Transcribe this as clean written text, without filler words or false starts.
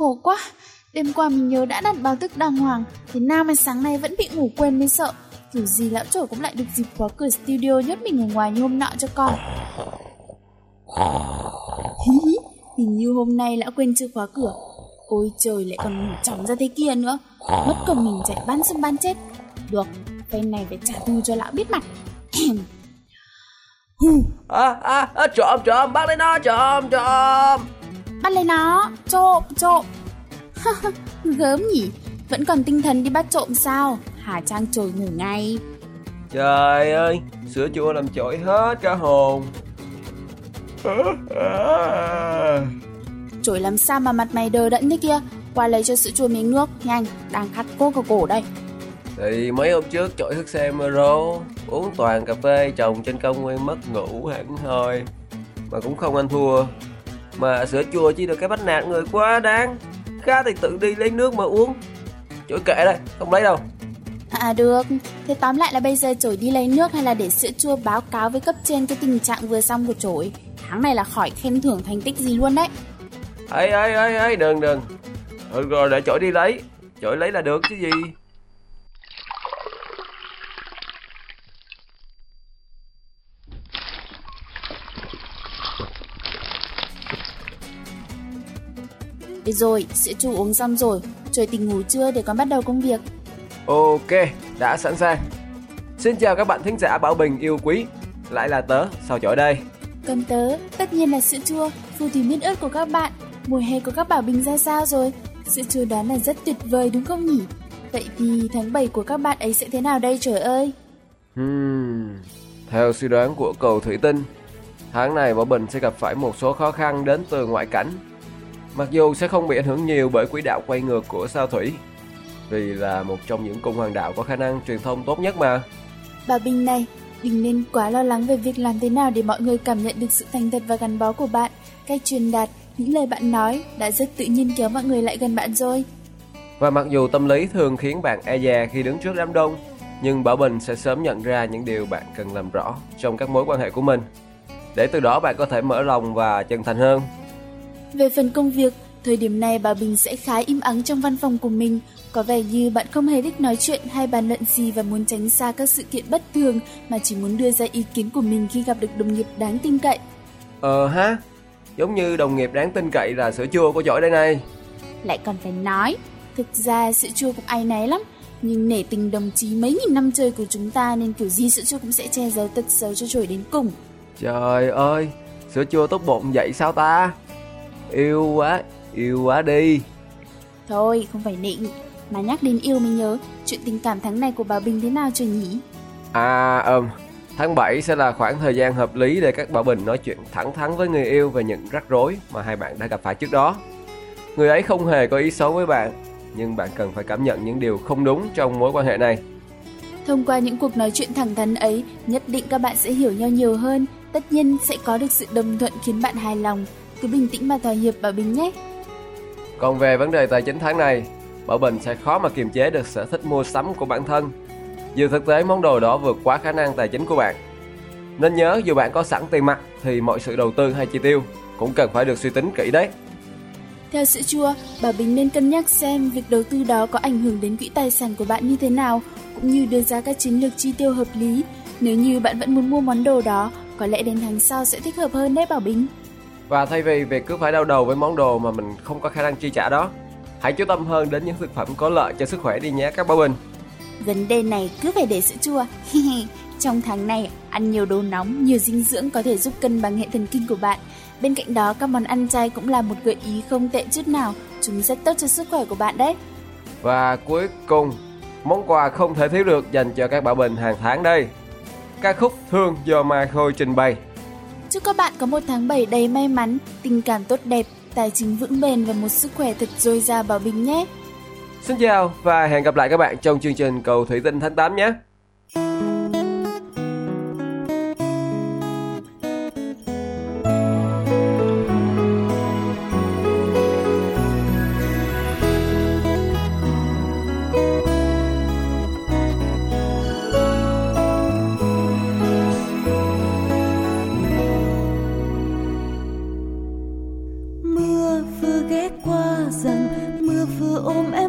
Khổ quá, đêm qua mình nhớ đã đặt báo thức đàng hoàng, thế nào mà sáng nay vẫn bị ngủ quên mới sợ. Kiểu gì lão trổi cũng lại được dịp khóa cửa studio nhốt mình ở ngoài như hôm nọ cho con. Hình như hôm nay lão quên chưa khóa cửa. Ôi trời, lại còn ngủ chóng ra thế kia nữa. Mất công mình chạy ban sông ban chết. Được, phen này phải trả thù cho lão biết mặt. Trộm, bắt lấy nó, trộm. Bắt lấy nó, trộm. Gớm nhỉ, vẫn còn tinh thần đi bắt trộm sao? Hà Trang trồi ngủ ngay. Trời ơi, sữa chua làm trội hết cả hồn. Trồi làm sao mà mặt mày đờ đẫn thế kia? Qua lấy cho sữa chua miếng nước, nhanh, đang khát cô cả cổ đây. Thì mấy hôm trước trội thức xe Emerald, uống toàn cà phê trồng trên công nguyên mất ngủ hẳn thôi. Mà cũng không ăn thua. Mà sữa chua chỉ được cái bắt nạt người quá đáng. Khá thì tự đi lấy nước mà uống. Trội kệ đây, không lấy đâu. À được, thế tóm lại là bây giờ Trổi đi lấy nước hay là để sữa chua báo cáo với cấp trên cái tình trạng vừa xong của Trổi? Tháng này là khỏi khen thưởng thành tích gì luôn đấy. Ê, đừng. Rồi để Trội đi lấy. Trội lấy là được chứ gì. Được rồi, sữa chua uống xong rồi. Trổi tỉnh ngủ chưa để con bắt đầu công việc? Ok, đã sẵn sàng. Xin chào các bạn thính giả Bảo Bình yêu quý. Lại là tớ, Sao Chổi đây. Còn tớ, tất nhiên là sữa chua, phù thủy miết ướt của các bạn. Mùa hè của các Bảo Bình ra sao rồi? Sữa chua đó là rất tuyệt vời đúng không nhỉ? Vậy thì tháng 7 của các bạn ấy sẽ thế nào đây trời ơi? Theo suy đoán của cầu thủy tinh, tháng này Bảo Bình sẽ gặp phải một số khó khăn đến từ ngoại cảnh. Mặc dù sẽ không bị ảnh hưởng nhiều bởi quỹ đạo quay ngược của sao thủy, vì là một trong những cung hoàng đạo có khả năng truyền thông tốt nhất mà. Bảo Bình này, đừng nên quá lo lắng về việc làm thế nào để mọi người cảm nhận được sự thành thật và gắn bó của bạn. Cách truyền đạt, những lời bạn nói đã rất tự nhiên kéo mọi người lại gần bạn rồi. Và mặc dù tâm lý thường khiến bạn e dè khi đứng trước đám đông, nhưng Bảo Bình sẽ sớm nhận ra những điều bạn cần làm rõ trong các mối quan hệ của mình, để từ đó bạn có thể mở lòng và chân thành hơn. Về phần công việc, thời điểm này Bảo Bình sẽ khá im ắng trong văn phòng của mình. Có vẻ như bạn không hề thích nói chuyện hay bàn luận gì và muốn tránh xa các sự kiện bất thường, mà chỉ muốn đưa ra ý kiến của mình khi gặp được đồng nghiệp đáng tin cậy. Giống như đồng nghiệp đáng tin cậy là sữa chua của Chổi đây này. Lại còn phải nói, thực ra sữa chua cũng áy náy lắm, nhưng nể tình đồng chí mấy nghìn năm chơi của chúng ta nên kiểu gì sữa chua cũng sẽ che giấu tật xấu cho Chổi đến cùng. Trời ơi, sữa chua tốt bụng vậy sao ta? Yêu quá đi. Thôi, không phải nịnh, mà nhắc đến yêu mới nhớ, chuyện tình cảm tháng này của Bảo Bình thế nào trời nhỉ? Tháng 7 sẽ là khoảng thời gian hợp lý để các Bảo Bình nói chuyện thẳng thắn với người yêu về những rắc rối mà hai bạn đã gặp phải trước đó. Người ấy không hề có ý xấu với bạn, nhưng bạn cần phải cảm nhận những điều không đúng trong mối quan hệ này. Thông qua những cuộc nói chuyện thẳng thắn ấy, nhất định các bạn sẽ hiểu nhau nhiều hơn, tất nhiên sẽ có được sự đồng thuận khiến bạn hài lòng. Cứ bình tĩnh mà thỏa hiệp Bảo Bình nhé. Còn về vấn đề tài chính tháng này, Bảo Bình sẽ khó mà kiềm chế được sở thích mua sắm của bản thân. Dù thực tế món đồ đó vượt quá khả năng tài chính của bạn. Nên nhớ, dù bạn có sẵn tiền mặt thì mọi sự đầu tư hay chi tiêu cũng cần phải được suy tính kỹ đấy. Theo sữa chua, Bảo Bình nên cân nhắc xem việc đầu tư đó có ảnh hưởng đến quỹ tài sản của bạn như thế nào, cũng như đưa ra các chiến lược chi tiêu hợp lý. Nếu như bạn vẫn muốn mua món đồ đó, có lẽ đến tháng sau sẽ thích hợp hơn đấy Bảo Bình. Và thay vì việc cứ phải đau đầu với món đồ mà mình không có khả năng chi trả đó, hãy chú tâm hơn đến những thực phẩm có lợi cho sức khỏe đi nhé các Bảo Bình. Vấn đề này cứ phải để sữa chua. Trong tháng này, ăn nhiều đồ nóng, nhiều dinh dưỡng có thể giúp cân bằng hệ thần kinh của bạn. Bên cạnh đó, các món ăn chay cũng là một gợi ý không tệ chút nào. Chúng rất tốt cho sức khỏe của bạn đấy. Và cuối cùng, món quà không thể thiếu được dành cho các Bảo Bình hàng tháng đây. Ca khúc Thương do Mai Khôi trình bày. Chúc các bạn có một tháng 7 đầy may mắn, tình cảm tốt đẹp, tài chính vững bền và một sức khỏe thật dồi dào Bảo Bình nhé. Xin chào và hẹn gặp lại các bạn trong chương trình Cầu Thủy Tinh tháng 8 nhé. Mưa vừa ghé qua rằng cứ ôm